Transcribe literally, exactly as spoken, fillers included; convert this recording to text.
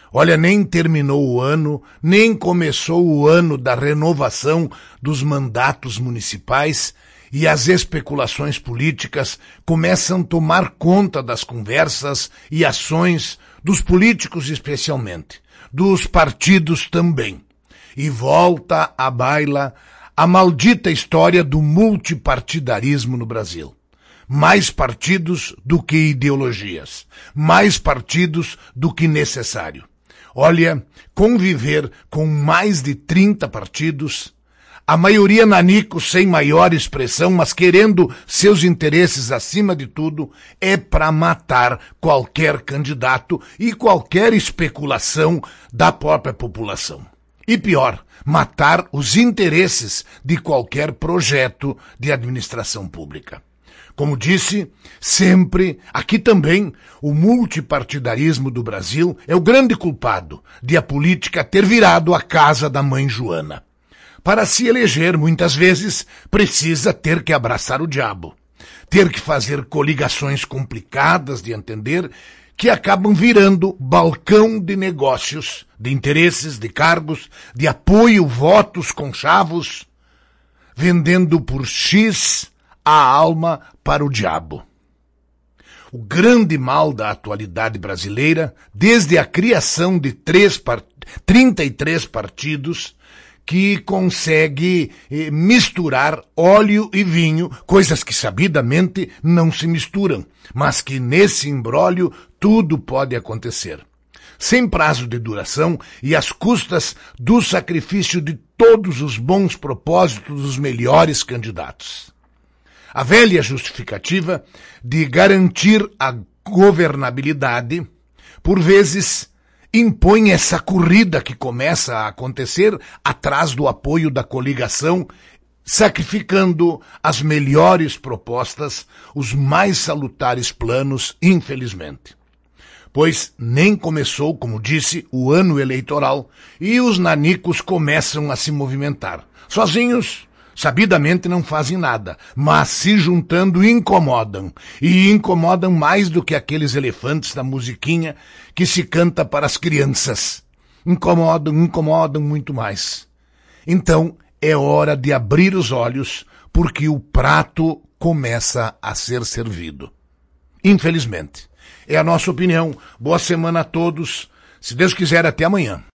Olha, nem terminou o ano, nem começou o ano da renovação dos mandatos municipais e as especulações políticas começam a tomar conta das conversas e ações dos políticos especialmente, dos partidos também. E volta à baila a maldita história do multipartidarismo no Brasil. Mais partidos do que ideologias, mais partidos do que necessário. Olha, conviver com mais de trinta partidos, a maioria nanicos sem maior expressão, mas querendo seus interesses acima de tudo, é para matar qualquer candidato e qualquer especulação da própria população. E pior, matar os interesses de qualquer projeto de administração pública. Como disse, sempre, aqui também, o multipartidarismo do Brasil é o grande culpado de a política ter virado a casa da mãe Joana. Para se eleger, muitas vezes, precisa ter que abraçar o diabo, ter que fazer coligações complicadas de entender que acabam virando balcão de negócios, de interesses, de cargos, de apoio, votos conchavos, vendendo por X a alma para o diabo. O grande mal da atualidade brasileira, desde a criação de três part... trinta e três partidos, que consegue eh, misturar óleo e vinho, coisas que sabidamente não se misturam, mas que nesse imbróglio tudo pode acontecer. Sem prazo de duração e às custas do sacrifício de todos os bons propósitos dos melhores candidatos. A velha justificativa de garantir a governabilidade, por vezes, impõe essa corrida que começa a acontecer atrás do apoio da coligação, sacrificando as melhores propostas, os mais salutares planos, infelizmente. Pois nem começou, como disse, o ano eleitoral e os nanicos começam a se movimentar. Sozinhos, sabidamente não fazem nada, mas se juntando incomodam, e incomodam mais do que aqueles elefantes da musiquinha que se canta para as crianças. Incomodam, incomodam muito mais. Então é hora de abrir os olhos, porque o prato começa a ser servido. Infelizmente. É a nossa opinião. Boa semana a todos. Se Deus quiser, até amanhã.